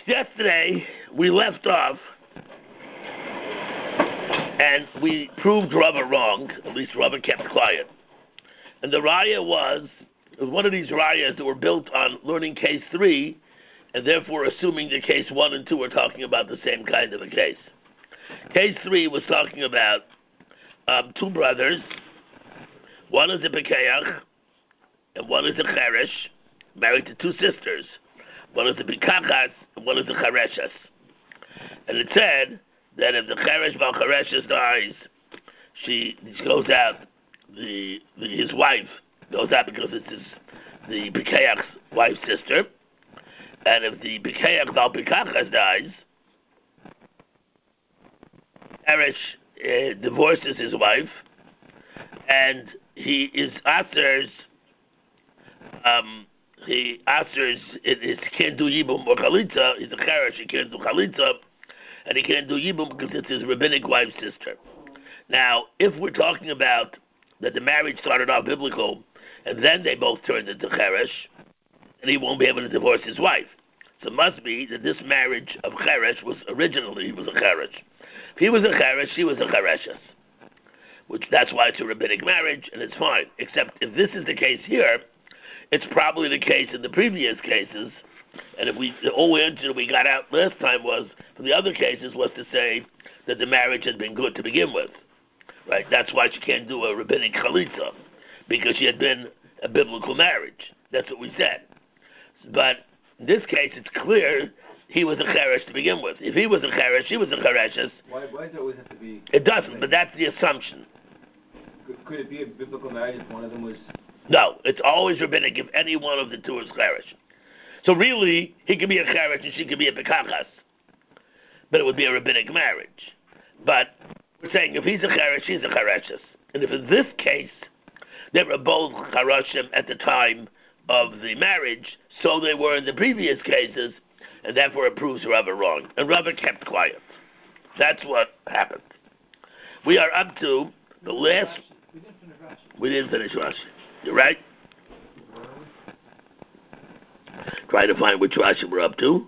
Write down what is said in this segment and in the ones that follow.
Yesterday, we left off, and we proved Rava wrong. At least Rava kept quiet. And the raya was one of these rayas that were built on learning case 3, and therefore assuming that case 1 and 2 were talking about the same kind of a case. Case 3 was talking about two brothers. One is a Bekeach, and one is a Cheresh, married to two sisters. One is a Bekachas, and one is a Chereshes. And it said that if the Cheresh Val Chereshes dies, she goes out, his wife goes out because it's the Bekeach's wife's sister. And if the Bekeach Val Bekachas dies, Cheresh divorces his wife, and he can't do Yibum or Chalitza. He's a Cheresh, he can't do Chalitza, and he can't do Yibum because it's his rabbinic wife's sister. Now, if we're talking about that the marriage started off biblical, and then they both turned into Cheresh, and he won't be able to divorce his wife. So it must be that this marriage of Cheresh was a Cheresh. If he was a Cheresh, she was a Chereshes. That's why it's a rabbinic marriage, and it's fine. Except if this is the case here, it's probably the case in the previous cases. And the whole answer we got out last time was, from the other cases, was to say that the marriage had been good to begin with. Right? That's why she can't do a rabbinic chalitza, because she had been a biblical marriage. That's what we said. But in this case, it's clear he was a cheresh to begin with. If he was a cheresh, she was a chereshes. Why does it always have to be? It doesn't, but that's the assumption. Could it be a biblical marriage if one of them was? No, it's always rabbinic if any one of the two is cheresh. So really, he could be a cheresh and she could be a bekachas, but it would be a rabbinic marriage. But we're saying if he's a cheresh, she's a chereshes. And if in this case they were both charashim at the time of the marriage, so they were in the previous cases, and therefore it proves Rava wrong. And Rava kept quiet. That's what happened. We are up to the last. We didn't finish Rashi. You're right. Try to find which Rashi we're up to.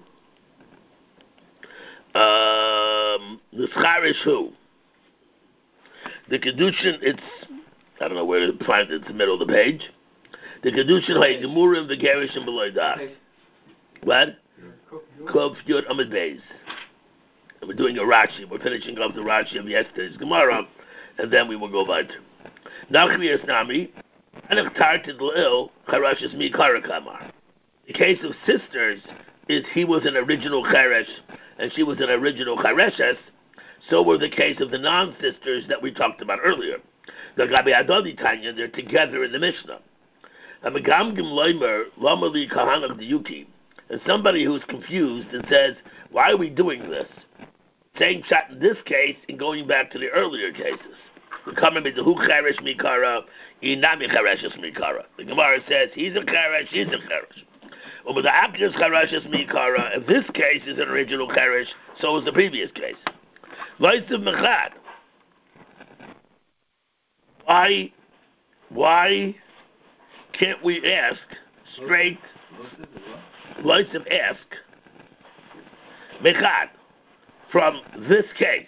The Scharish who? The Kedushin, I don't know where to find it, it's the middle of the page. The Kedushin Ha'igemurim V'Gerishim B'Loidah. What? Kov Yud Amid Beis. And we're doing a Rashi. We're finishing up the Rashi of yesterday's Gemara, and then we will go weiter. Nachmi Esnami, Anach Tartid L'il, Charashis Mi Karakamar. The case of sisters is he was an original Cheresh, and she was an original Chereshes. So were the case of the non-sisters that we talked about earlier. The Gabi Adodi Tanya, they're together in the Mishnah. And somebody who's confused and says, why are we doing this? Saying shot in this case and going back to the earlier cases. The Gemara says, he's a Cheresh, she's a Cheresh. If this case is an original Cheresh, so is the previous case. Why can't we ask straight? Ask Mechad from this case.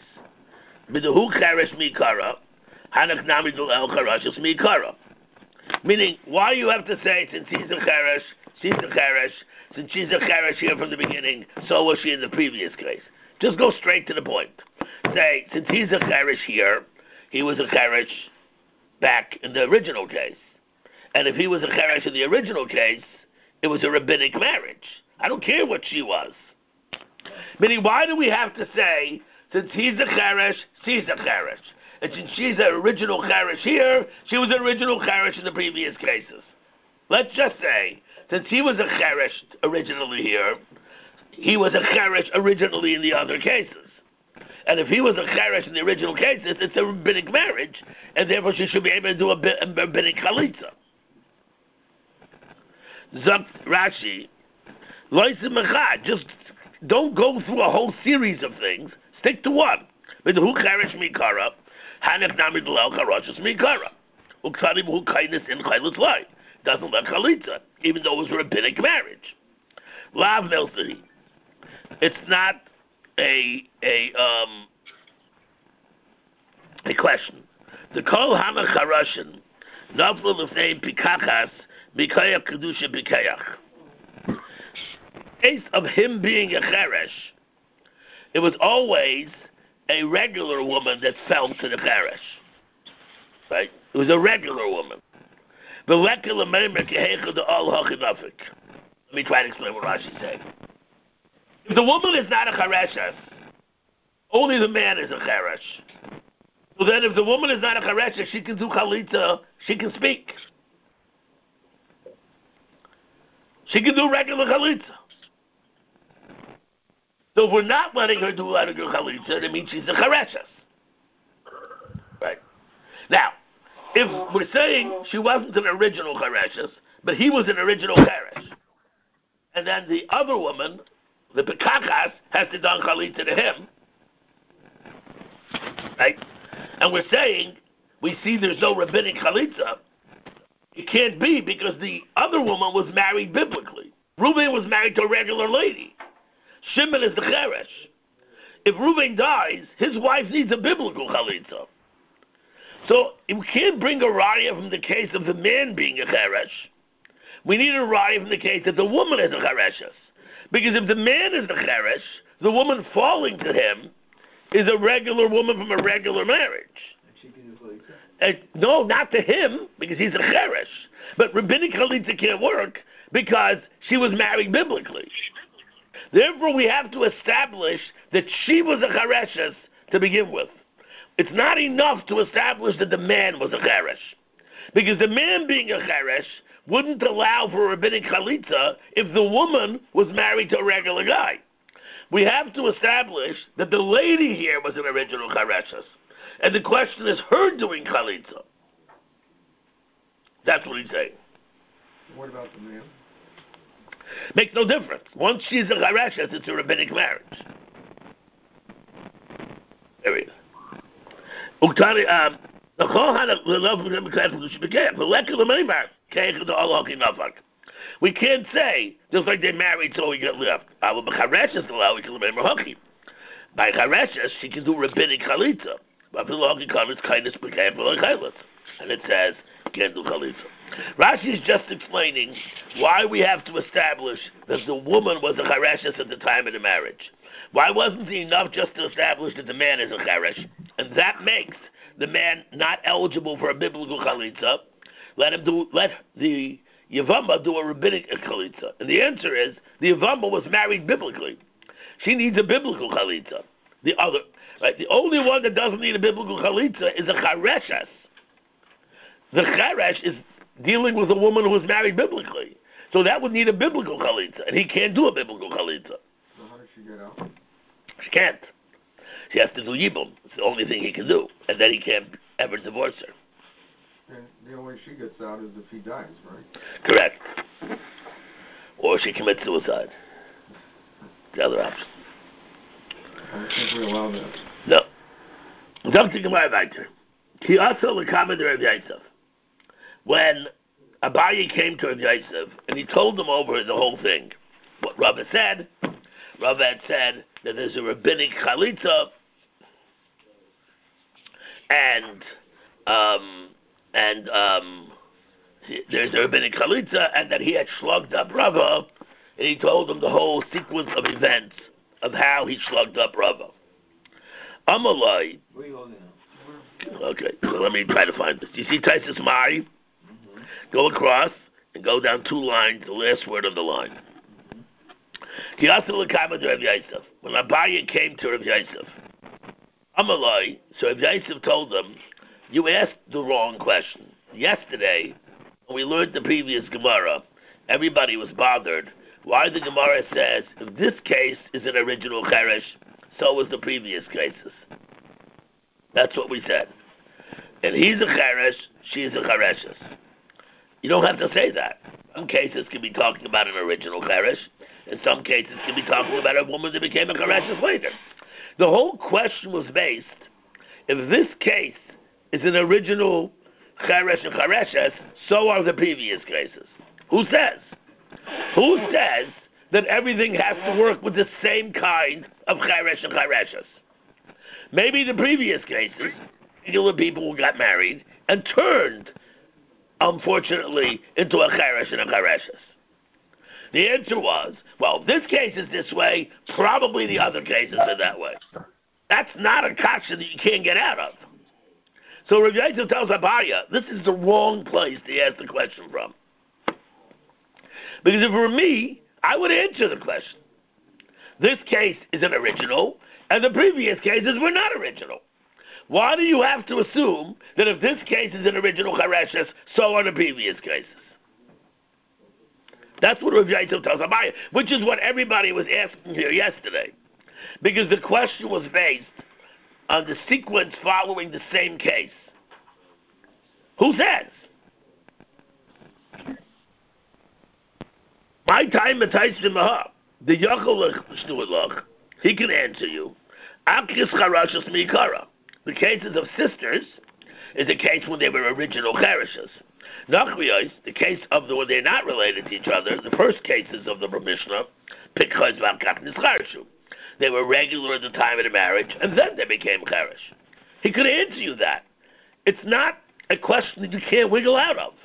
Meaning, why you have to say since he's a Cheresh, she's a Cheresh, since she's a Cheresh here from the beginning, so was she in the previous case. Just go straight to the point. Say, since he's a Cheresh here, he was a Cheresh back in the original case. And if he was a Cheresh in the original case, it was a rabbinic marriage. I don't care what she was. Meaning, why do we have to say, since he's a Cheresh, she's a Cheresh? And since she's an original Cheresh here, she was an original Cheresh in the previous cases. Let's just say, since he was a Cheresh originally here, he was a Cheresh originally in the other cases. And if he was a Cheresh in the original cases, it's a rabbinic marriage, and therefore she should be able to do a rabbinic chalitza. Zok Rashi, Loisim Mechad, just don't go through a whole series of things. Stick to one. With who Cheresh Mikara, Hanech Nami Dalel Charashas Mikara. Uksanim who kindness in Chaylis Lai. Doesn't let chalitza, even though it was a rabbinic marriage. Lav Melzeri. It's not a question. The Kol Hama Charashin, Naflu Lefnei Pikachas, Bikayach Kedusha Bikayach. Case of him being a Cheresh, it was always a regular woman that fell to the Cheresh. Right? It was a regular woman. Let me try to explain what Rashi's saying. If the woman is not a Chereshes, only the man is a Cheresh. So then if the woman is not a Chereshes, she can do Chalitza, she can speak. She can do regular Chalitza. So if we're not letting her do regular Chalitza, that means she's a Chereshes. Right. Now, if we're saying she wasn't an original Chereshes, but he was an original Cheresh, and then the other woman, the Pekachas, has to done Chalitza to him, right? And we're saying, we see there's no rabbinic Chalitza, it can't be because the other woman was married biblically. Reuven was married to a regular lady. Shimon is the Cheresh. If Reuven dies, his wife needs a biblical Chalitza. So we can't bring a raya from the case of the man being a cheresh. We need a raya from the case that the woman is a chereshes. Because if the man is the cheresh, the woman falling to him is a regular woman from a regular marriage. No, not to him, because he's a cheresh. But rabbinic chalitza can't work because she was married biblically. Therefore, we have to establish that she was a chereshes to begin with. It's not enough to establish that the man was a cheresh. Because the man being a cheresh wouldn't allow for rabbinic chalitza if the woman was married to a regular guy. We have to establish that the lady here was an original chereshes. And the question is her doing chalitza. That's what he's saying. What about the man? Makes no difference. Once she's a chereshes, it's a rabbinic marriage. There he is. We can't say just like they married so we get left. By chareshes, she can do rabbinic chalitza. And it says can't do chalitza. Rashi is just explaining why we have to establish that the woman was a chareshes at the time of the marriage. Why wasn't it enough just to establish that the man is a cheresh? And that makes the man not eligible for a biblical chalitza. Let the Yavama do a rabbinic chalitza. And the answer is, the Yavama was married biblically. She needs a biblical chalitza. The only one that doesn't need a biblical chalitza is a chareshes. The cheresh is dealing with a woman who was married biblically. So that would need a biblical chalitza. And he can't do a biblical chalitza. So how does she get out? She can't. She has to do yibum. It's the only thing he can do. And then he can't ever divorce her. And the only way she gets out is if he dies, right? Correct. Or she commits suicide. The other option. I don't think we allow that. No. Dr. Gemara Viter. He also recommended Rav Yosef. When Abaye came to Rav Yosef, and he told him over the whole thing, what Rav had said that there's a rabbinic chalitza, and there's a rabbinic chalitza, and that he had slugged up Rava, and he told him the whole sequence of events of how he slugged up Rava. Amalai. Where are you holding now? Okay, so let me try to find this. You see Taisus Mai? Mm-hmm. Go across and go down 2 lines, the last word on the line. He also looked at Rav Yosef. When Abaye came to Rav Yosef, Amalai, so Rav Yosef told him, you asked the wrong question. Yesterday, when we learned the previous Gemara, everybody was bothered why the Gemara says, if this case is an original cheresh, so was the previous cases. That's what we said. And he's a cheresh, she's a chereshes. You don't have to say that. Some cases can be talking about an original cheresh, and some cases can be talking about a woman that became a chereshes later. The whole question was based, if this case is an original cheresh and chereshes, so are the previous cases. Who says? Who says that everything has to work with the same kind of cheresh and chereshes. Maybe the previous cases, regular people who got married and turned, unfortunately, into a cheresh and a chereshes. The answer was, well, this case is this way, probably the other cases are that way. That's not a kasha that you can't get out of. So Rav Yosef tells Abaya, this is the wrong place to ask the question from. Because if it were me, I would answer the question. This case is an original, and the previous cases were not original. Why do you have to assume that if this case is an original chereshes, so are the previous cases? That's what Rav Yosef tells Abaya, which is what everybody was asking here yesterday. Because the question was based on the sequence following the same case. Who says? My time at Maha, the Yachal, he can answer you. Akis Charashas Mikara. The cases of sisters is a case when they were original chereshes. Nachriyos, the case of when they're not related to each other, the first cases of the Mishnah, Pikhoz V'Akach Nischarshu. They were regular at the time of the marriage, and then they became cheresh. He could answer you that. It's not a question that you can't wiggle out of.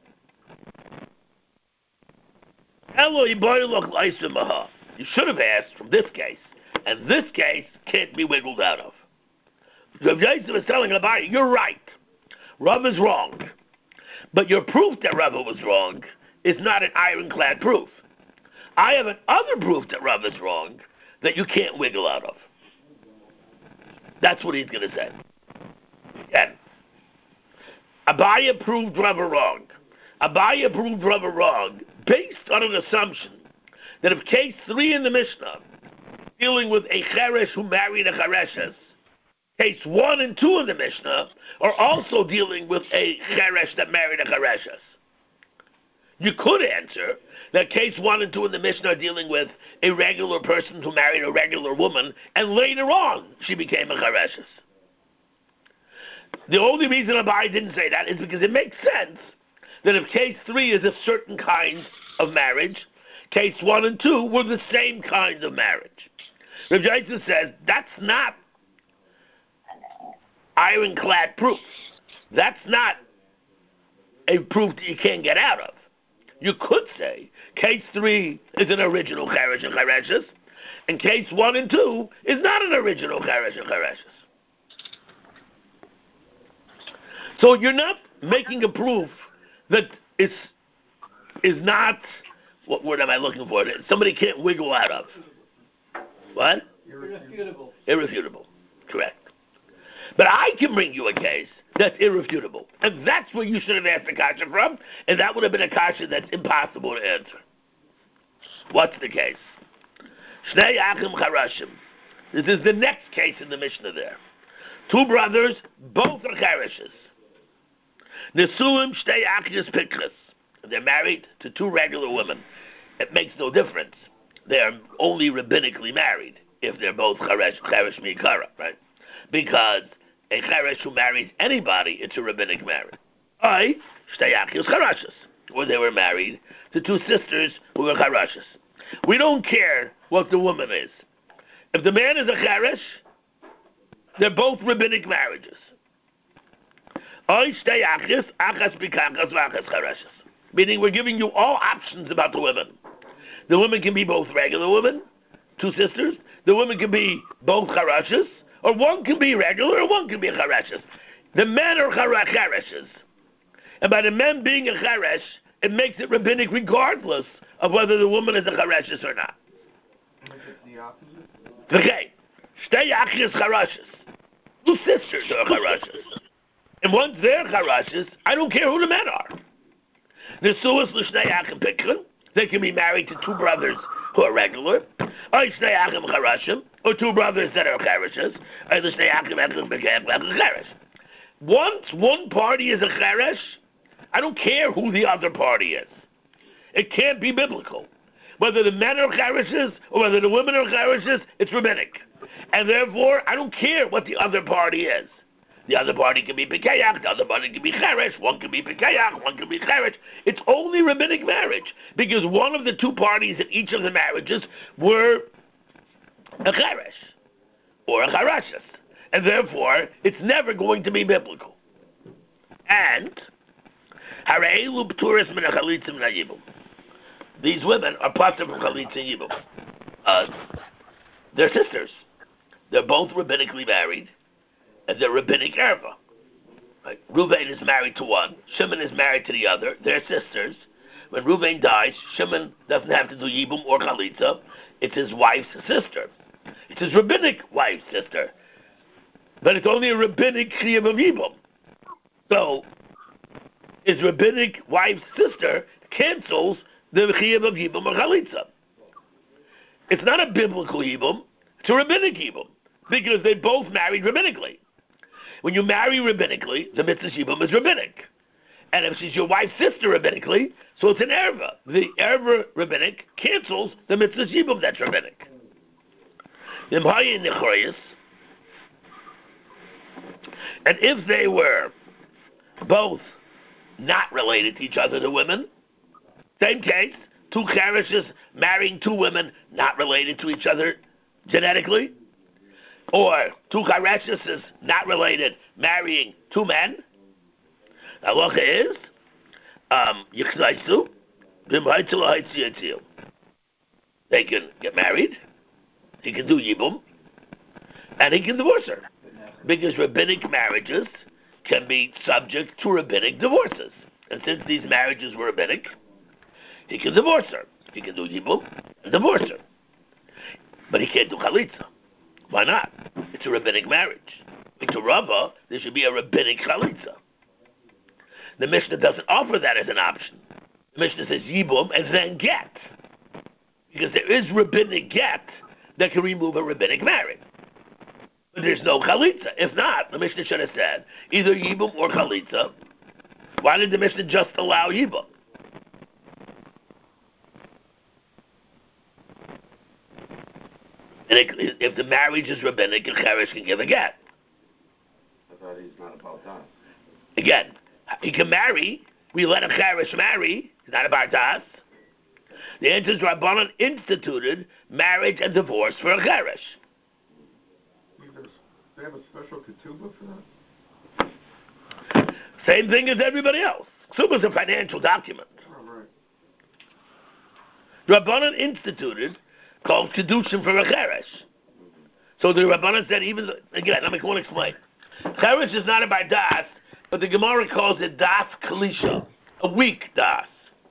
You should have asked from this case, and this case can't be wiggled out of. Rav Yosef is telling Abaye, you're right. Rav is wrong. But your proof that Rav was wrong is not an ironclad proof. I have another proof that Rav is wrong that you can't wiggle out of. That's what he's going to say. Again, Abaye proved Rav wrong. Abaye proved Rav wrong based on an assumption that if case 3 in the Mishnah, dealing with a cheresh who married a chereshes, case 1 and 2 in the Mishnah are also dealing with a cheresh that married a chereshes. You could answer that case 1 and 2 in the Mishnah are dealing with a regular person who married a regular woman, and later on she became a chereshes. The only reason Abaye didn't say that is because it makes sense that if case 3 is a certain kind of marriage, case 1 and 2 were the same kind of marriage. Rav Yosef says that's not ironclad proof. That's not a proof that you can't get out of. You could say case 3 is an original cheresh and chereshes, and case 1 and 2 is not an original cheresh and chereshes. So you're not making a proof that is not, what word am I looking for? That somebody can't wiggle out of. What? Irrefutable. Irrefutable. Correct. But I can bring you a case that's irrefutable. And that's where you should have asked the kasha from, and that would have been a kasha that's impossible to answer. What's the case? Shnei Achim Charashim. This is the next case in the Mishnah there. 2 brothers, both are chereshes. Nesuim Shnei Achis Pikchas. They're married to 2 regular women. It makes no difference. They're only rabbinically married if they're both cheresh mikara, right? Because a cheresh who marries anybody, it's a rabbinic marriage. Shtei Achis Charashas, where they were married to 2 sisters who were charashas. We don't care what the woman is. If the man is a cheresh, they're both rabbinic marriages. Shtei Achis, Achas Bikakas, V'Achas Charashas. Meaning we're giving you all options about the women. The women can be both regular women, 2 sisters. The women can be both charashas, or one can be regular, or one can be a charashas. The men are chereshes. And by the men being a cheresh, it makes it rabbinic regardless of whether the woman is a chereshes or not. And if it's the opposite? Okay. Shtei Achis Charashas. 2 sisters are charashas. And once they're charashas, I don't care who the men are. Nesuas l'shnei achim pikrin. They can be married to 2 brothers who are regular. Or shnei achim charashim, or 2 brothers that are chereshes. Or l'shnei achim achim cheresh. Once one party is a cheresh, I don't care who the other party is. It can't be biblical. Whether the men are chereshes or whether the women are chereshes, it's rabbinic. And therefore, I don't care what the other party is. The other party can be Pekayach, the other party can be Cheresh, one can be Pekayach, one can be Cheresh. It's only rabbinic marriage, because one of the two parties in each of the marriages were a Cheresh, or a Charashas. And therefore, it's never going to be biblical. And, these women are part of Chalitza Yibum. They're sisters. They're both rabbinically married, and they're rabbinic erva. Right? Reuven is married to one, Shimon is married to the other. They're sisters. When Reuven dies, Shimon doesn't have to do Yibum or Chalitza. It's his wife's sister. It's his rabbinic wife's sister. But it's only a rabbinic chiyuv of Yibum. So, his rabbinic wife's sister cancels the chiyuv of Yibum or Chalitza. It's not a biblical Yibum, it's a rabbinic Yibum, because they both married rabbinically. When you marry rabbinically, the mitzvah Yibum is rabbinic. And if she's your wife's sister rabbinically, so it's an erva. The erva rabbinic cancels the mitzvah Yibum that's rabbinic. And if they were both not related to each other, the women, same case, two chereshes marrying two women not related to each other genetically, or two chereshes not related marrying two men, the halacha is they can get married, he can do yibum, and he can divorce her. Because rabbinic marriages can be subject to rabbinic divorces. And since these marriages were rabbinic, he can divorce her. He can do yibum and divorce her. But he can't do chalitza. Why not? It's a rabbinic marriage. To Rava, there should be a rabbinic chalitza. The Mishnah doesn't offer that as an option. The Mishnah says yibum and then get. Because there is rabbinic get that can remove a rabbinic marriage. But there's no chalitza. If not, the Mishnah should have said either yibum or chalitza. Why did the Mishnah just allow yibum? And if the marriage is rabbinic, a cheresh can give a get. I thought he's not about that. Again, he can marry. We let a cheresh marry. He's not about das. The answer is Rabbanan instituted marriage and divorce for a cheresh. They have a special ketubah for that? Same thing as everybody else. Ketubah is a financial document. Oh, right. Rabbanan instituted called kedushin for a cheresh. So the Rabbanan said, again, let me go and explain. Cheresh is not about das, but the Gemara calls it das kalisha, a weak das.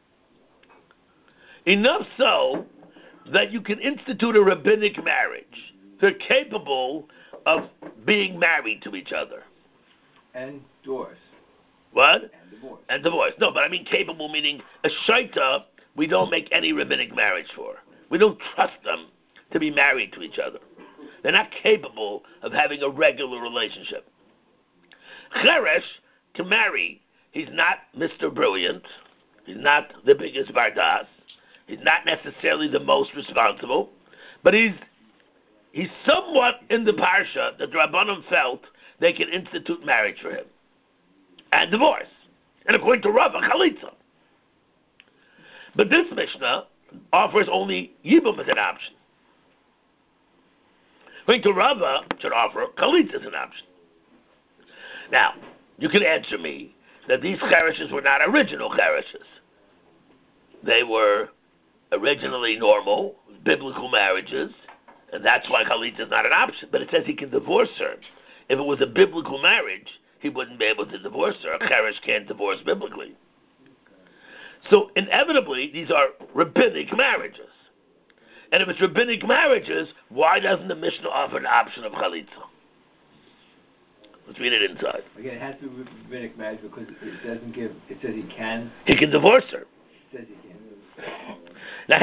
Enough so that you can institute a rabbinic marriage. They're capable of being married to each other. And divorce. What? And divorce. And divorce. No, but I mean capable meaning a shaita we don't make any rabbinic marriage for. We don't trust them to be married to each other. They're not capable of having a regular relationship. Cheresh can marry. He's not Mr. Brilliant. He's not the biggest bardas. He's not necessarily the most responsible. But he's somewhat in the parsha that the Rabbanim felt they can institute marriage for him. And divorce. And according to Rava, chalitza. But this Mishnah offers only yibum as an option. According to Rava, it should offer chalitza as an option. Now, you can answer me that these chereshes were not original chereshes. They were originally normal, biblical marriages, and that's why chalitza is not an option. But it says he can divorce her. If it was a biblical marriage, he wouldn't be able to divorce her. A cheresh can't divorce biblically. So inevitably, these are rabbinic marriages. And if it's rabbinic marriages, why doesn't the Mishnah offer an option of chalitza? Let's read it inside. Again, it has to be rabbinic marriage because it doesn't give. It says he can. He can divorce her. It says he can. Now,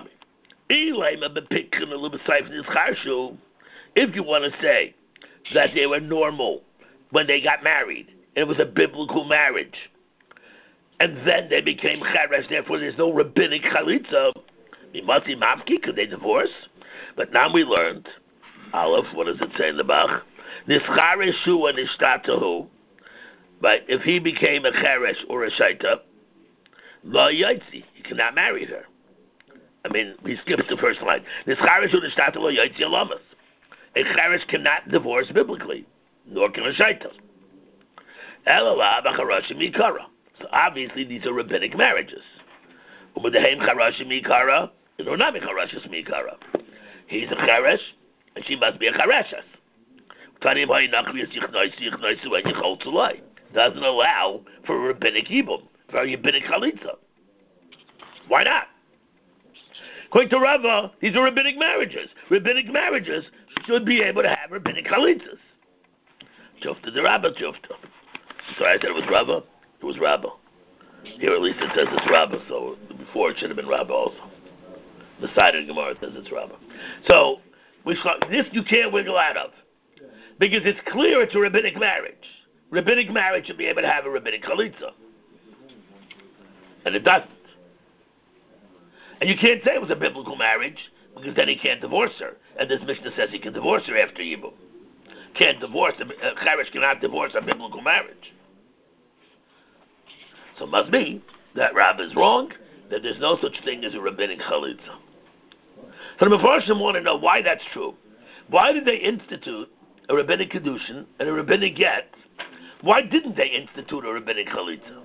if you want to say that they were normal when they got married, and it was a biblical marriage, and then they became cheresh, therefore there's no rabbinic chalitza, mimati mafki, could they divorce? But now we learned, Aleph, what does it say in the Bach? Nischareshu and Nishtatahu, but if he became a cheresh or a shaita, lo yaitzi, he cannot marry her. I mean, he skips the first line. Nischareshu Nishtatahu lo yaitzi alamas. A cheresh cannot divorce biblically, nor can a shaita. Elala b'charashim mikara. So obviously these are rabbinic marriages. U'medahem charashim mikara, or not charashim mikara. He's a cheresh, and she must be a chereshes. Doesn't allow for a rabbinic ibum, for a rabbinic chalitza. Why not? According to Rava, these are rabbinic marriages. Rabbinic marriages should be able to have rabbinic chalitzas. Jufta the Rava, Jufta. Sorry, I said it was Rava. It was Rava. Here at least it says it's Rava, so before it should have been Rava also. The side of the Gemara says it's Rava. So, this you can't wiggle out of. Because it's clear it's a rabbinic marriage. Rabbinic marriage should be able to have a rabbinic chalitza. And it doesn't. And you can't say it was a biblical marriage, because then he can't divorce her. And this Mishnah says he can divorce her after Yibum. Can't divorce, Cheresh cannot divorce a biblical marriage. So it must be that Rav is wrong, that there's no such thing as a rabbinic chalitza. So the Mefarshim want to know why that's true. Why did they institute a rabbinic kedushin and a rabbinic get? Why didn't they institute a rabbinic chalitza?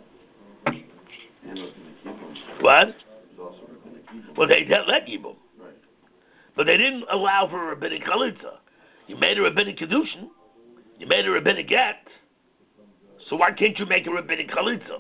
What? Well, they let Yibum. But they didn't allow for a rabbinic chalitza. You made a rabbinic kedushin, you made a rabbinic get, so why can't you make a rabbinic chalitza?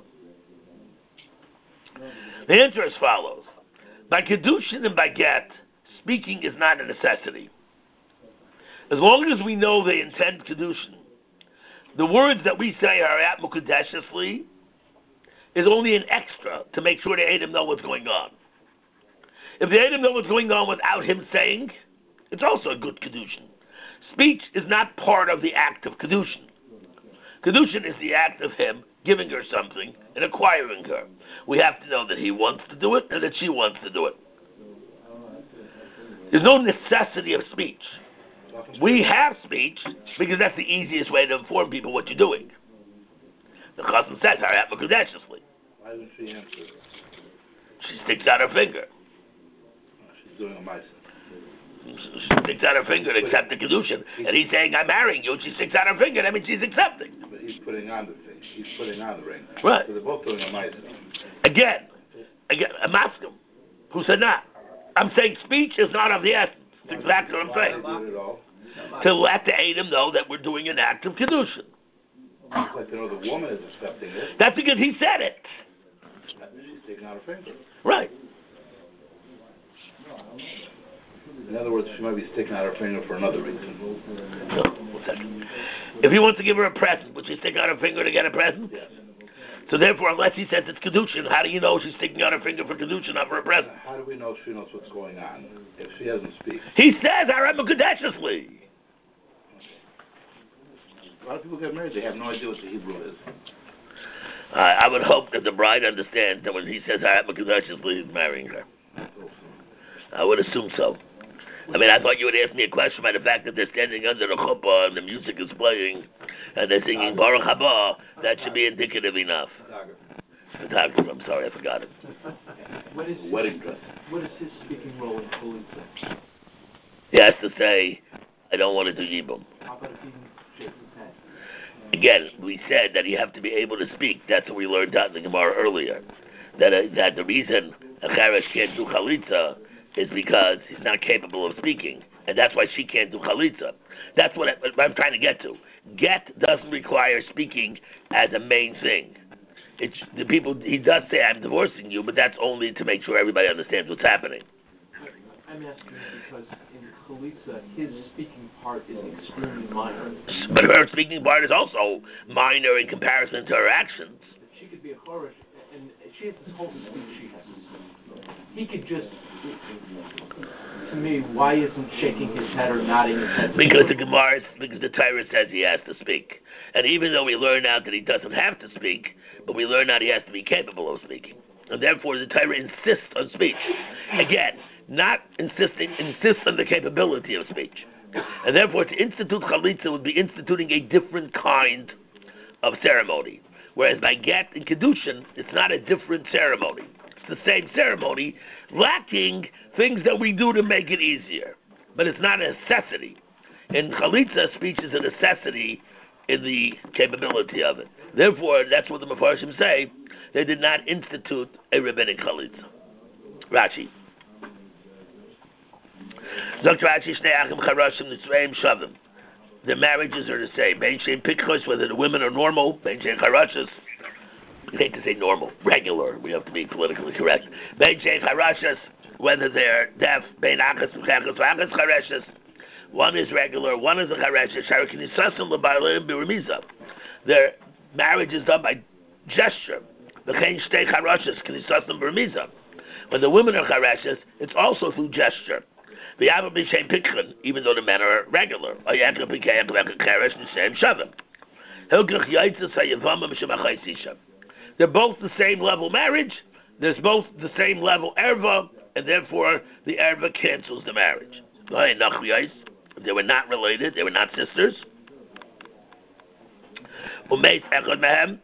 The answer is as follows. By kedushin and by get, speaking is not a necessity. As long as we know they intend kedushin, the words that we say are at mukadeshesly is only an extra to make sure the Adam know what's going on. If the Adam know what's going on without him saying, it's also a good kedushin. Speech is not part of the act of kedushin. Kedushin is the act of him giving her something and acquiring her. We have to know that he wants to do it and that she wants to do it. There's no necessity of speech. We have speech because that's the easiest way to inform people what you're doing. The Chassan says, Harayat Mekudeshesly. Why doesn't she answer? She sticks out her finger. She's doing a ma'aseh. She sticks out her finger to accept the kedushin, and he's saying, "I'm marrying you." And she sticks out her finger. That means she's accepting. But he's putting on the thing. He's putting on the ring. Right. So they're both doing a ma'aseh. Again, I'm asking him. Who said not? I'm saying speech is not of the essence. That's exactly what I'm saying. To let the Adam know that we're doing an act of kedushin. I'd like to know the woman is accepting it. That's because he said it. She's taking out her finger. Right. In other words, she might be sticking out her finger for another reason. No, 1 second. If he wants to give her a present, would she stick out her finger to get a present? Yes. So therefore, unless he says it's kedushin, how do you know she's sticking out her finger for kedushin, not for a present? How do we know she knows what's going on if she doesn't speak? He says, "Harayat Mekudeshesly." A lot of people get married, they have no idea what the Hebrew is. I would hope that the bride understands that when he says Harayat Mekudeshesly, he's marrying her. I would assume so. I mean, I thought you would ask me a question by the fact that they're standing under the chuppah and the music is playing and they're singing Baruch Haba. That should be indicative enough. Photographer, I'm sorry, I forgot it. Wedding dress. What is his speaking role in chalitza? He has to say, "I don't want to do yibum." How about if he shakes his head? Again, we said that you have to be able to speak. That's what we learned out in the Gemara earlier. That the reason a cheresh can't do chalitza is because he's not capable of speaking. And that's why she can't do chalitza. That's what I'm trying to get to. Get doesn't require speaking as a main thing. It's the people, he does say, "I'm divorcing you," but that's only to make sure everybody understands what's happening. I'm asking because in chalitza, his speaking part is extremely minor. But her speaking part is also minor in comparison to her actions. She could be a chorish, and she has this whole speech she has. He could just, to me, why isn't shaking his head or nodding his head? Because the Torah says he has to speak. And even though we learn out that he doesn't have to speak, but we learn out he has to be capable of speaking. And therefore the Torah insists on speech. Again, not insists on the capability of speech. And therefore, to institute chalitza would be instituting a different kind of ceremony. Whereas by get and kedushin, it's not a different ceremony. It's the same ceremony, lacking things that we do to make it easier. But it's not a necessity. In chalitza, speech is a necessity in the capability of it. Therefore, that's what the Mefarshim say. They did not institute a rabbinic chalitza. Rashi. The marriages are the same. Whether the women are normal, I hate to say normal, regular. We have to be politically correct. Whether they're deaf, one is regular, one is a chareshes. Their marriage is done by gesture. When the women are chareshes, it's also through gesture. Even though the men are regular. They're both the same level marriage. There's both the same level erva, and therefore the erva cancels the marriage. If they were not related, they were not sisters. The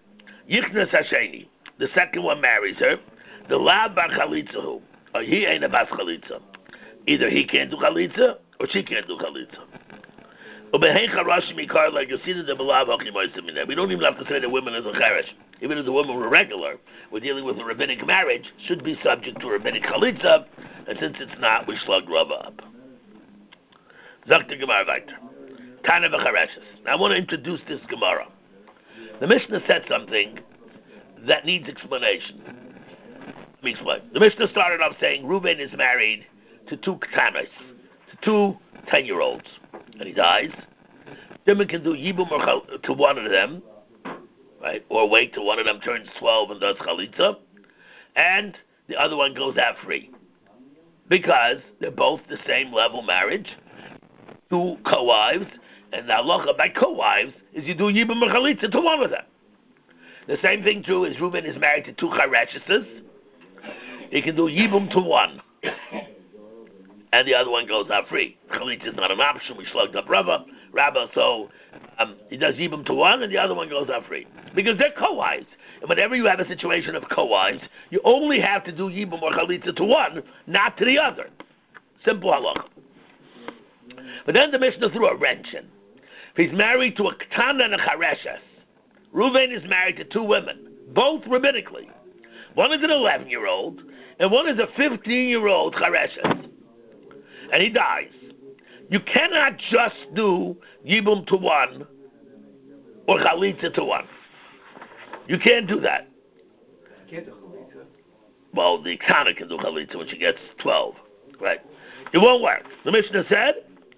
second one marries her. The lab bar chalitzahu, or he ain't a bas chalitza. Either he can't do chalitza or she can't do chalitza. We don't even have to say the women is a cheresh. Even if the women were regular, we're dealing with a rabbinic marriage, should be subject to a rabbinic chalitza, and since it's not, we slug Rava up. Zakta Gemara weiter. Tana v'chareshes. Now I want to introduce this Gemara. The Mishnah said something that needs explanation. Let me explain. The Mishnah started off saying Reuben is married to two ketanos, to two 10-year-olds, and he dies. Then we can do yibum to one of them, right? Or wait till one of them turns 12 and does chalitza, and the other one goes out free, because they're both the same level marriage, two co-wives, and the halacha by co-wives is you do yibum or chalitza to one of them. The same thing true is Reuben is married to two chareshes. He can do yibum to one, and the other one goes out free. Chalitza is not an option. We slugged up Rava, so he does yibum to one, and the other one goes out free. Because they're co-wives. And whenever you have a situation of co-wives, you only have to do yibum or chalitza to one, not to the other. Simple halacha. But then the Mishnah threw a wrench in. If he's married to a ketana and a chareshes, Reuven is married to two women, both rabbinically. One is an 11-year-old, and one is a 15-year-old chareshes. And he dies. You cannot just do yibum to one or chalitza to one. You can't do that. You can't do chalitza. Well, the ketana can do chalitza when she gets 12, right? It won't work. The Mishnah said,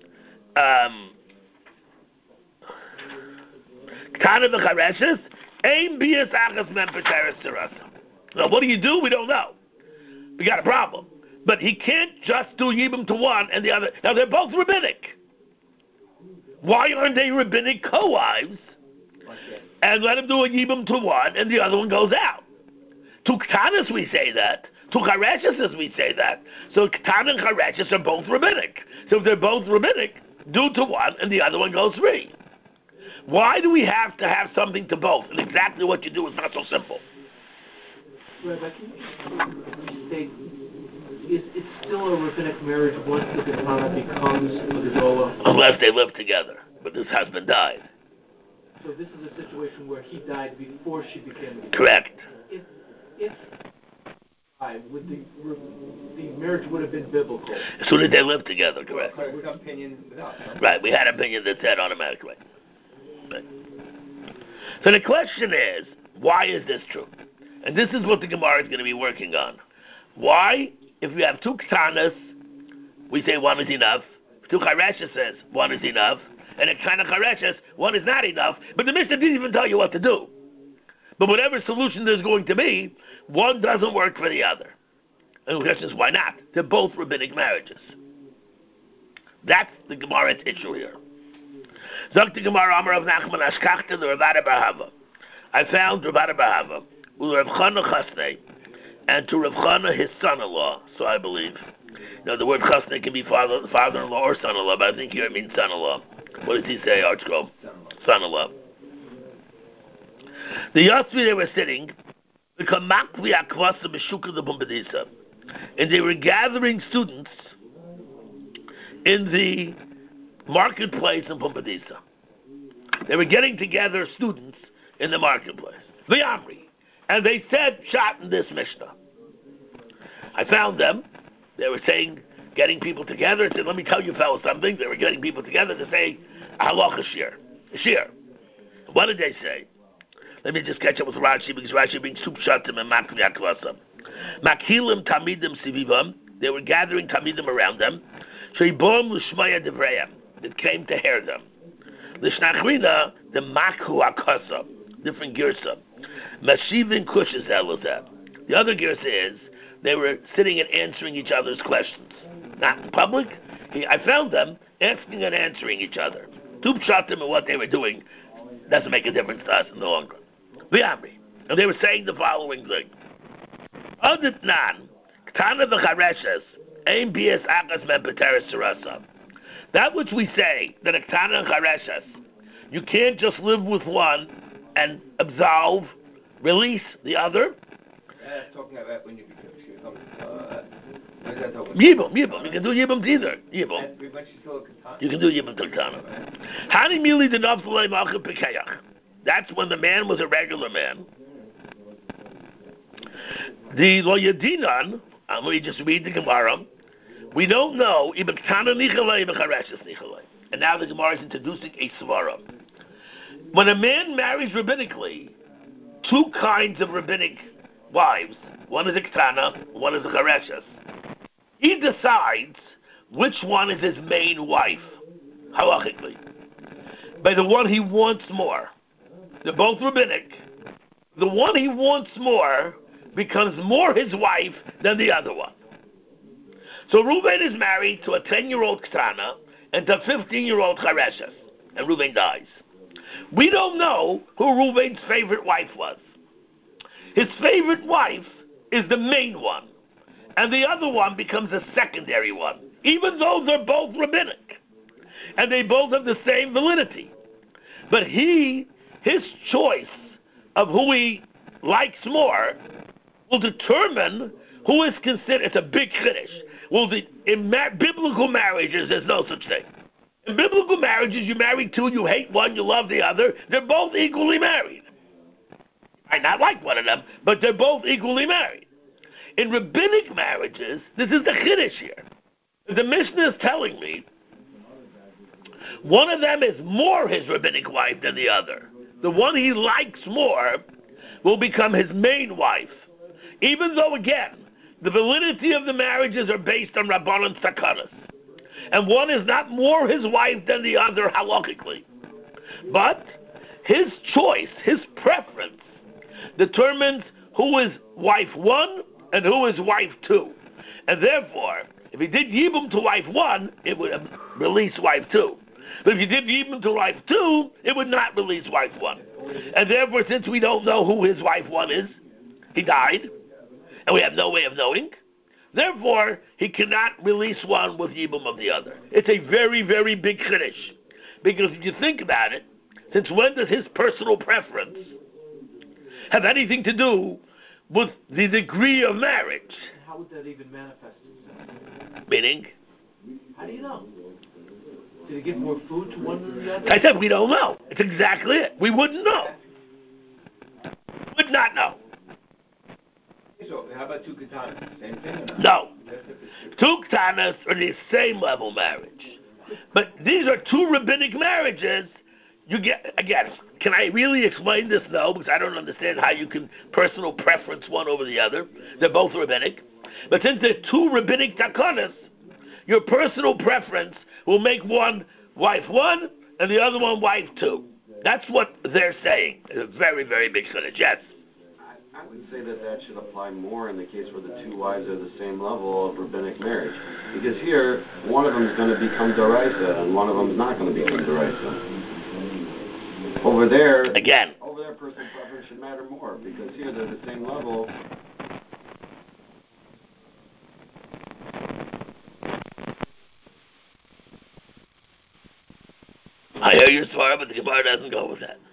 ketana v'chareshes aim bias achas mem p'teres terasa. Now, what do you do? We don't know. We got a problem. But he can't just do yibum to one and the other. Now, they're both rabbinic. Why aren't they rabbinic co-wives? And let him do a yibum to one and the other one goes out. To ketanas we say that. To chareshes we say that. So ketana and chareshes are both rabbinic. So if they're both rabbinic, do to one and the other one goes free. Why do we have to have something to both? And exactly what you do is not so simple. Rabbi, can you state, it's still a rabbinic marriage once the ketana becomes a gedola? Unless they live together. But this husband died. So this is a situation where he died before she became a gedola. Correct. If would the marriage would have been biblical. As soon as they live together, correct. We got opinion without that. Right, we had an opinion that said automatically. Right. So the question is, why is this true? And this is what the Gemara is going to be working on. Why, if you have two ketanas, we say one is enough. Two chareshes says one is enough. And a ketana chareshes, one is not enough. But the Mishnah didn't even tell you what to do. But whatever solution there's going to be, one doesn't work for the other. And the question is, why not? They're both rabbinic marriages. That's the Gemara's issue here. Zok the Gemara Amar of Nachman Ashkachta the Rav Barhava. I found Rav Barhava, Rav Chana Chasnei, and to Rav Chana his son-in-law, so I believe. Now, the word chasna can be father-in-law or son-in-law, but I think here it means son-in-law. What does he say, Archko? Son-in-law. The Yasvi, they were sitting, and they were gathering students in the marketplace in Pumbedisa. They were getting together students in the marketplace. V'yamri. And they said, shot in this Mishnah. I found them. They were saying, getting people together. I said, let me tell you fellas something. They were getting people together to say, halacha shir. Shir. What did they say? Let me just catch up with Rashi, because Rashi brings Subshatim and Makli Aklasa. Makhilim Tamidim Sivivam. They were gathering Tamidim around them. Sheibom Lushmaya Devrayam. That came to hear them. Lishnachrina, the Makhu Akasa. Different girsa. Mashivin Kushas Elazah. The other girsa is, they were sitting and answering each other's questions. Not in public. I found them asking and answering each other. Two pshatim and what they were doing doesn't make a difference to us in the long run. V'yamri. And they were saying the following thing. Aditnan, Ktana v'chareshes, Ein bias akas men peteres sarasa. That which we say, that a Ktana and chareshes, you can't just live with one and absolve, release the other. Talking about when you become Yibum. You can do Yibum either. Yibum. You can do Yibum to Ktana. Hani mili the nafzalei malchim pekeyach. That's when the man was a regular man. The lo yadinan, I'm going to just read the Gemara. We don't know. And now the Gemara is introducing a svara. When a man marries rabbinically, two kinds of rabbinic wives, one is a ktana, one is a chareshes. He decides which one is his main wife, halachically, by the one he wants more. They're both rabbinic. The one he wants more becomes more his wife than the other one. So Reuven is married to a 10-year-old ktana and to a 15-year-old chareshes, and Reuven dies. We don't know who Reuven's favorite wife was. His favorite wife is the main one, and the other one becomes a secondary one, even though they're both rabbinic, and they both have the same validity. But his choice of who he likes more will determine who is considered. It's a big chiddush. In biblical marriages, there's no such thing. In biblical marriages, you marry two, you hate one, you love the other. They're both equally married. You might not like one of them, but they're both equally married. In rabbinic marriages, this is the chiddush here. The Mishnah is telling me one of them is more his rabbinic wife than the other. The one he likes more will become his main wife. Even though, again, the validity of the marriages are based on Rabbanan Sakanas. And one is not more his wife than the other halachically. But his choice, his preference, determines who is wife one and who is wife two. And therefore, if he did Yibum to wife one, it would release wife two. But if you did Yibum to wife two, it would not release wife one. And therefore, since we don't know who his wife one is, he died, and we have no way of knowing, therefore, he cannot release one with Yibum of the other. It's a very, very big chiddush. Because if you think about it, since when does his personal preference have anything to do with the degree of marriage? How would that even manifest itself? Meaning? How do you know? Did he give more food to one than the other? I said we don't know. It's exactly it. We wouldn't know. Would not know. So, how about two katanas? Same thing or not? No. Two katanas are the same level marriage. But these are two rabbinic marriages. You get, again, can I really explain this? No, because I don't understand how you can personal preference one over the other. They're both rabbinic. But since they're two rabbinic takanas, your personal preference will make one wife one and the other one wife two. That's what they're saying. It's a very, very big chiddush. Yes? I would say that should apply more in the case where the two wives are the same level of rabbinic marriage. Because here, one of them is going to become Doraisa, and one of them is not going to become Doraisa. Over there, personal preference should matter more, because here they're the same level. I hear your svara, but the Gemara doesn't go with that.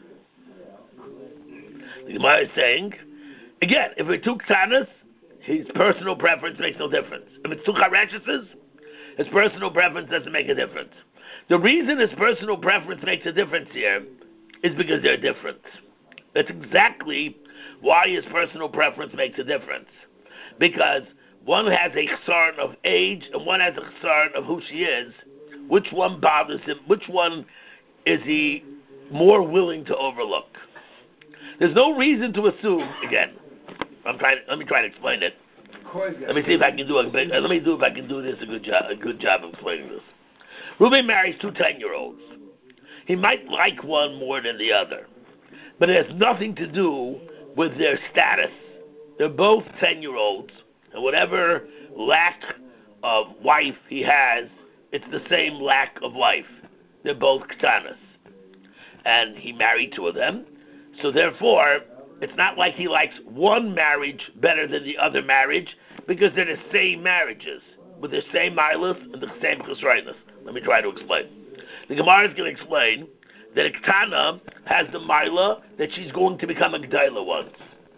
The Gemara is saying, again, if it's two ktanas, his personal preference makes no difference. If it's two chareshes, his personal preference doesn't make a difference. The reason his personal preference makes a difference here is because they're different. That's exactly why his personal preference makes a difference. Because one has a chsaron of age and one has a chsaron of who she is. Which one bothers him? Which one is he more willing to overlook? There's no reason to assume. Again, let me try to explain it. Let me see if I can do it. Let me do if I can do this a good job of explaining this. Reuben marries two 10-year-olds. He might like one more than the other, but it has nothing to do with their status. They're both 10-year-olds, and whatever lack of wife he has, it's the same lack of wife. They're both ktanas, and he married two of them. So therefore, it's not like he likes one marriage better than the other marriage, because they're the same marriages with the same milas and the same chesroinus. Let me try to explain. The Gemara is going to explain that a ktana has the milah that she's going to become a gdaila once.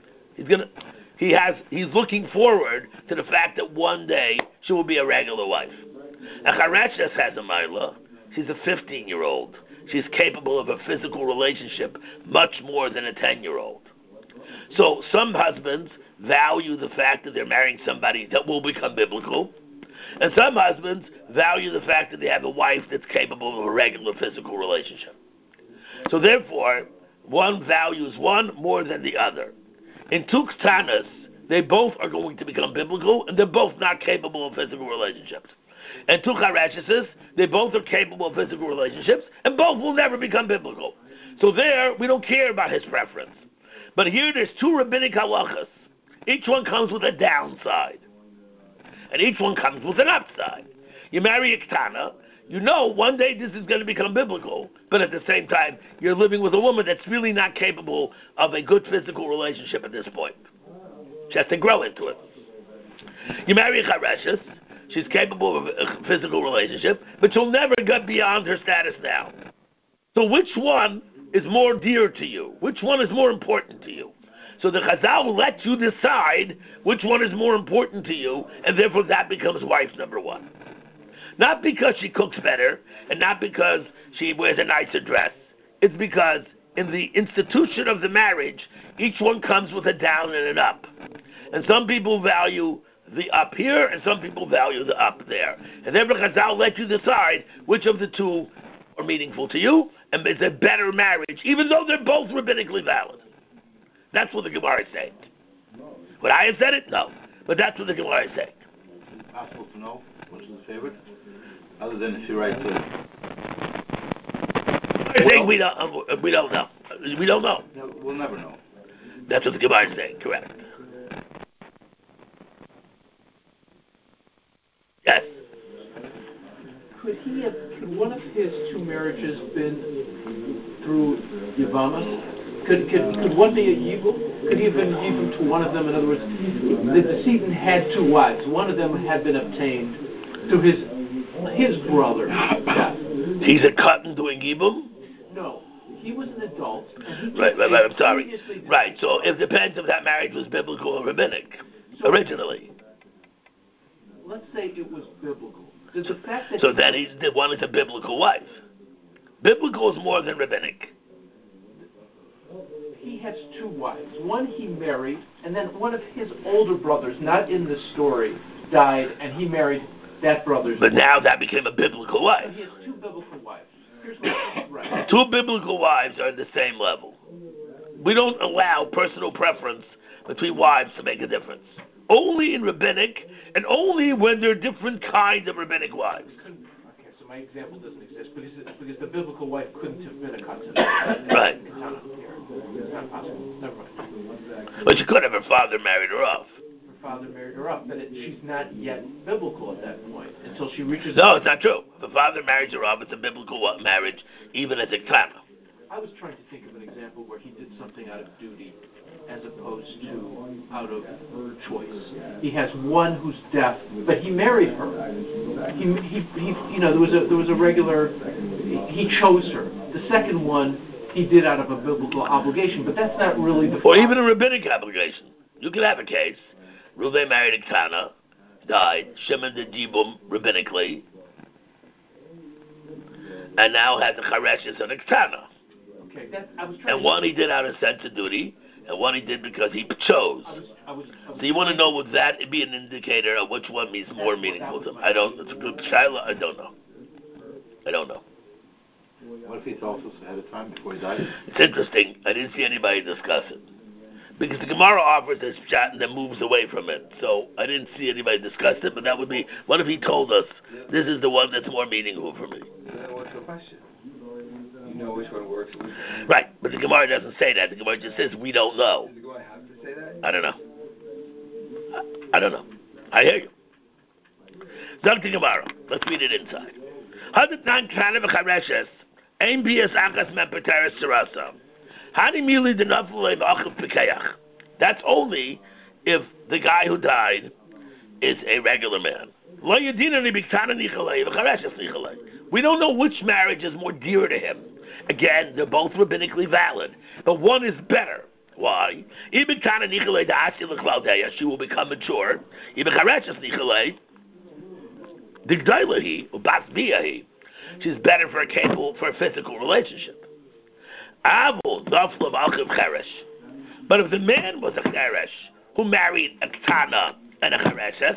He's looking forward to the fact that one day she will be a regular wife. A chareshes has a milah. She's a 15-year-old. She's capable of a physical relationship much more than a 10-year-old. So some husbands value the fact that they're marrying somebody that will become biblical, and some husbands value the fact that they have a wife that's capable of a regular physical relationship. So therefore, one values one more than the other. In two ktanas, they both are going to become biblical, and they're both not capable of physical relationships. And two chareshes, they both are capable of physical relationships, and both will never become biblical. So there, we don't care about his preference. But here, there's two rabbinic halachas. Each one comes with a downside, and each one comes with an upside. You marry a ktana, you know one day this is going to become biblical, but at the same time, you're living with a woman that's really not capable of a good physical relationship at this point. She has to grow into it. You marry a chareshes, she's capable of a physical relationship, but she'll never get beyond her status now. So which one is more dear to you? Which one is more important to you? So the Chazal will let you decide which one is more important to you, and therefore that becomes wife number one. Not because she cooks better, and not because she wears a nicer dress. It's because in the institution of the marriage, each one comes with a down and an up. And some people value the up here, and some people value the up there. And therefore Chazal will let you decide which of the two are meaningful to you, and it's a better marriage, even though they're both rabbinically valid. That's what the Gemara is saying. Would I have said it? No. But that's what the Gemara is saying. Is it possible to know which is the favorite? Other than if you write to... I'm saying we don't know. We don't know. No, we'll never know. That's what the Gemara is saying, correct. Yes. Could one of his two marriages been through Yavama? Could one be a Yibum? Could he have been Yibum to one of them? In other words, the decedent had two wives. One of them had been obtained through his brother. Yeah. He's a cotton doing Yibum? No. He was an adult. And he Right, I'm sorry. Right, so it depends if that marriage was biblical or rabbinic, originally. Let's say it was biblical. The fact that so then one is a biblical wife. Biblical is more than rabbinic. He has two wives. One he married, and then one of his older brothers, not in the story, died, and he married that brother's But wife. now that became a biblical wife. So he has two biblical wives. Here's what right. Two biblical wives are at the same level. We don't allow personal preference between wives to make a difference. Only in rabbinic, and only when there are different kinds of rabbinic wives. Okay, so my example doesn't exist because the biblical wife couldn't have been a katana. Right. It's not possible. Never mind. But she could have. Her father married her off. Her father married her off, but she's not yet biblical at that point until she reaches. No, it's not true. If her father marries her off, it's a biblical marriage, even as a katana. I was trying to think of an example where he did something out of duty as opposed to out of choice. He has one who's deaf, but he married her. He there was a regular, he chose her. The second one, he did out of a biblical obligation, but that's not really the... Or even a rabbinic obligation. You could have a case. Reuven married a Ktana, died. Shimon did Yibum rabbinically, and now has a Chareshes and a Ktana. Okay, and one he did out of sense of duty, and one he did because he chose. So you want to know, would that be an indicator of which one means more meaningful to him? It's a good Shiloh, I don't know. What if he told us ahead of time before he died? It's interesting. I didn't see anybody discuss it. Because the Gemara offers this chat and then moves away from it. So I didn't see anybody discuss it, but that would be, what if he told us, this is the one that's more meaningful for me? What's the question? You know which one works. Right, but the Gemara doesn't say that. The Gemara just says, we don't know. Does the Gemara have to say that? I don't know. I hear you. Dr. Gemara, let's read it inside. That's only if the guy who died is a regular man. We don't know which marriage is more dear to him. Again, they're both rabbinically valid, but one is better. Why? She will become mature. She's better for a physical relationship. But if the man was a cheresh who married a ktana and a chereshes,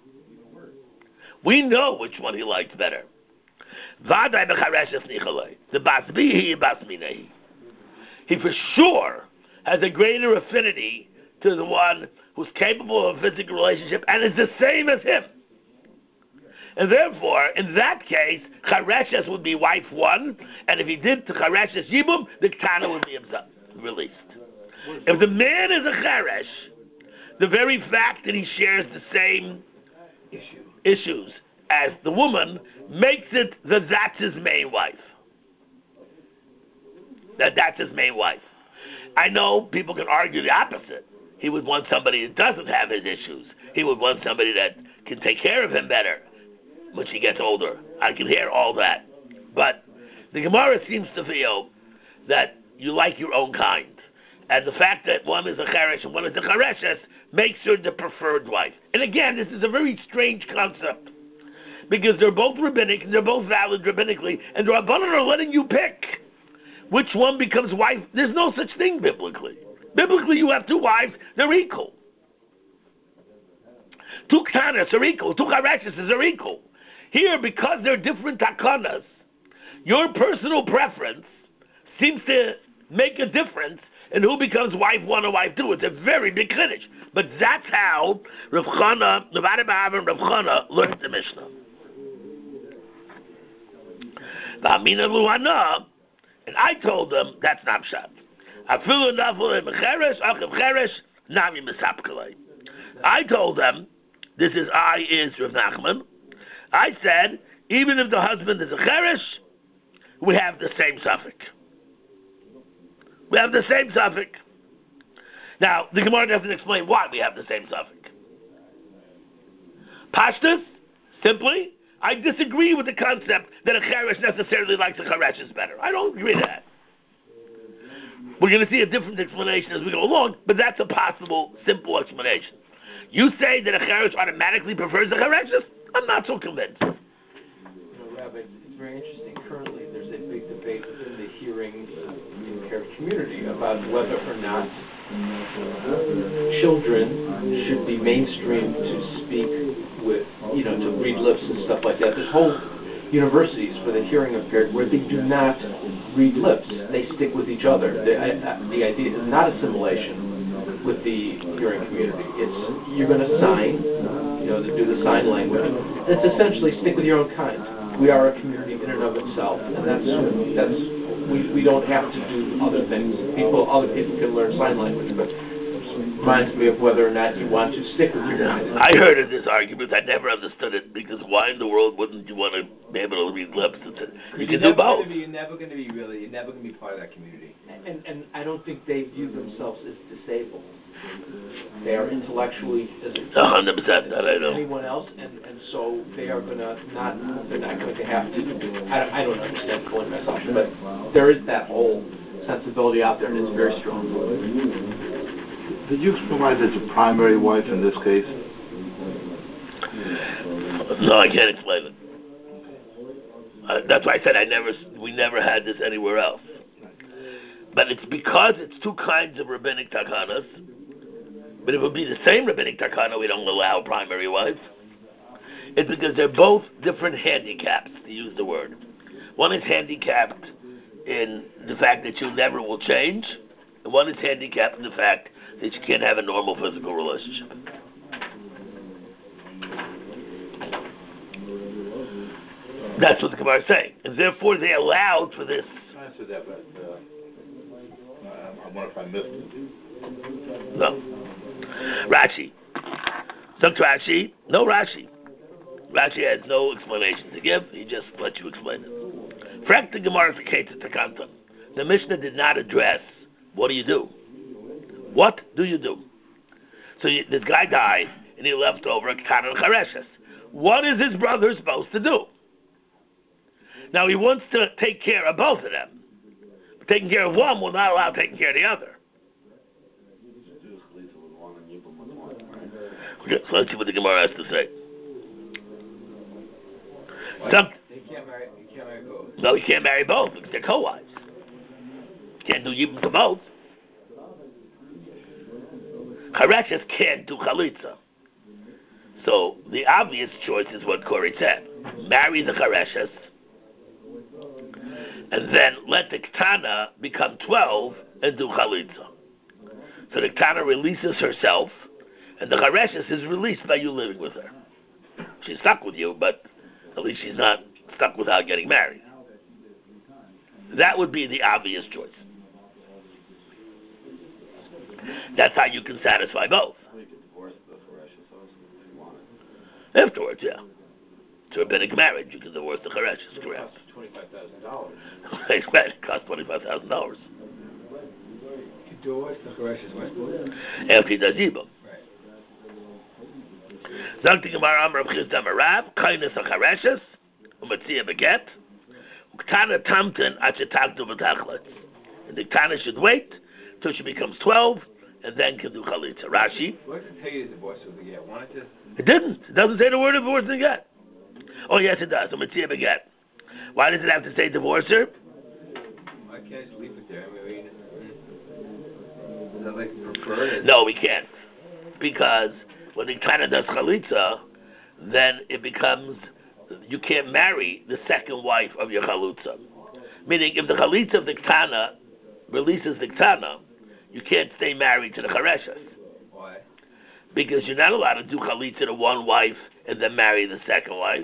we know which one he liked better. The basbihi basminehi. He for sure has a greater affinity to the one who's capable of a physical relationship and is the same as him. And therefore, in that case, Chareshes would be wife one, and if he did to Chareshes Yibum, the Ktana would be released. If the man is a Cheresh, the very fact that he shares the same issues as the woman makes it that that's his main wife. That's his main wife. I know people can argue the opposite. He would want somebody that doesn't have his issues. He would want somebody that can take care of him better when she gets older. I can hear all that. But the Gemara seems to feel that you like your own kind. And the fact that one is a cheresh and one is a chereshes makes her the preferred wife. And again, this is a very strange concept. Because they're both rabbinic, and they're both valid rabbinically, and the Rabbanan are letting you pick which one becomes wife. There's no such thing biblically. Biblically, you have two wives, they're equal. Two ktanas are equal, two chereshes are equal. Here, because they're different takanas, your personal preference seems to make a difference in who becomes wife one or wife two. It's a very big chiddush. But that's how Rav Chana, Nevada Ba'av and Rav Chana learned the Mishnah. And I told them, that's not pshat. I told them, this is Rav Nachman. I said, even if the husband is a cheresh, we have the same suffix. Now, the Gemara doesn't explain why we have the same suffix. Pashtus, simply, I disagree with the concept that a cheresh necessarily likes a chereshes better. I don't agree with that. We're going to see a different explanation as we go along, but that's a possible, simple explanation. You say that a cheresh automatically prefers a chereshes? I'm not so convinced. Rabbi, it's very interesting. Currently, there's a big debate within the hearing impaired community about whether or not children should be mainstreamed to speak with, to read lips and stuff like that. There's whole universities for the hearing impaired where they do not read lips. They stick with each other. The idea is not assimilation with the hearing community. It's you're going to sign, to do the sign language. It's essentially stick with your own kind. We are a community in and of itself, and we don't have to do other things. Other people can learn sign language, but it reminds me of whether or not you want to stick with your community. I heard of this argument. I never understood it, because why in the world wouldn't you want to be able to read lips. You can You're do never both. you're never going to be part of that community. And I don't think they view themselves as disabled. They are intellectually as 100%. That I know. anyone else, and so they are they're not going to have to. I don't understand fully myself, but there is that whole sensibility out there, and it's very strong. Did you explain why there's a primary wife in this case? No, I can't explain it. That's why I said we never had this anywhere else. But it's because it's two kinds of rabbinic takanas. But if it would be the same rabbinic takana, we don't allow primary wife. It's because they're both different handicaps, to use the word. One is handicapped in the fact that you never will change, and one is handicapped in the fact that you can't have a normal physical relationship. That's what the Gemara is saying. And therefore they allowed for this. I answered that, but I wonder if I missed it. No. Rashi. Look to Rashi. No Rashi. Rashi has no explanation to give. He just lets you explain it. Frank the Gemara for Keita Takanta. The Mishnah did not address what do you do. What do you do? So this guy died and he left over a Ketana and Chareshes. What is his brother supposed to do? Now he wants to take care of both of them. But taking care of one will not allow taking care of the other. Okay, so let's see what the Gemara has to say. He can't marry both. No, he can't marry both because they're co-wives. Can't do yibum to both. Chareshes can't do chalitza. So the obvious choice is what Corey said. Marry the Chareshes and then let the Ketana become 12 and do chalitza. So the Ketana releases herself and the Chareshes is released by you living with her. She's stuck with you, but at least she's not stuck without getting married. That would be the obvious choice. That's how you can satisfy both. We could divorce the Chareshes also if you wanted. Afterwards, yeah. It's a rabbinic marriage. You can divorce the Chareshes, correct? $25,000. It costs $25,000. You divorce the Chareshes Westwood. After he does Yibum. Right. Sagt die Gemara Amar Chisda Marab, Kainis HaChareshes, Umatzia Beget, Uktana Tamten Achetagdu V'Tachlet. And the Ktana should wait till she becomes 12, and then can do Chalitza. Rashi. What did it tell you the divorce was again? Wanted to? It didn't. It doesn't say the word divorce Beget. Oh, yes, it does. Umatzia Beget. Why does it have to say divorce her? Why can't I just leave it there? I mean, is that like preferred? No, we can't. Because when the Ktana does Chalitza, then it becomes, you can't marry the second wife of your Chalutza. Meaning, if the Chalitza of the Ktana releases the Ktana, you can't stay married to the Chareshes. Why? Because you're not allowed to do Chalitza to one wife and then marry the second wife.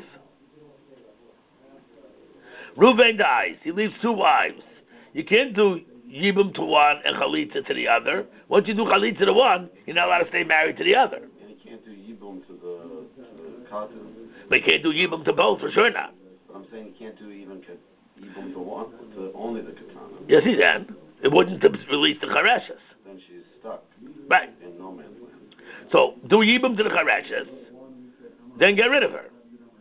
Reuven dies. He leaves two wives. You can't do Yibum to one and Chalitza to the other. Once you do Chalitza to one, you're not allowed to stay married to the other. And you can't do Yibum to the Katan. But you can't do Yibum to both, for sure not. But I'm saying you can't do even Yibum to one, to only the Katana. Yes, he can. It wouldn't have released the Chareshes. Then she's stuck Right. in no man's land. So, do Yibum to the Chareshes, then get rid of her.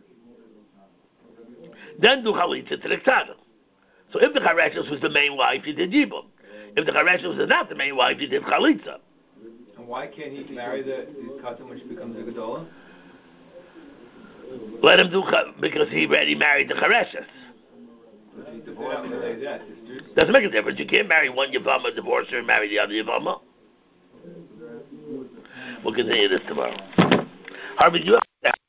Then do Chalitza to the Ktana. So if the Chareshes was the main wife, you did Yibum. If the Chareshes was not the main wife, you did Chalitza. And why can't he marry the Katan when she becomes a Gedola? Let him do, because he already married the Chareshes. If he divorced her like that, sisters. Doesn't make a difference. You can't marry one Yavama, divorce her, and marry the other Yavama. We'll continue this tomorrow. Harvey, you have